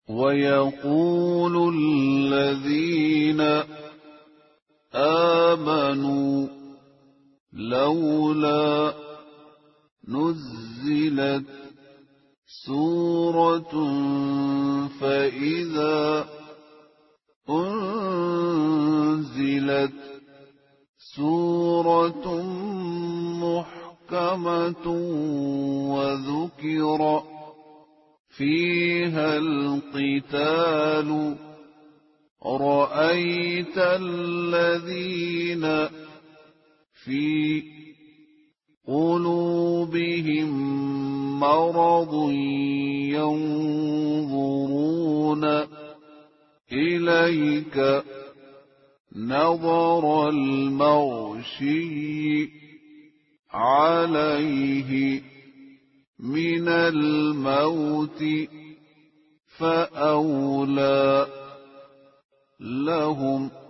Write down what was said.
ويقول الذين آمنوا لولا نزلت سورة فإذا أنزلت سورة محكمة وذكر فيها القتال رأيت الذين في قلوبهم مرض ينظرون إليك نظر المغشي عليه من الموت فأولى لهم.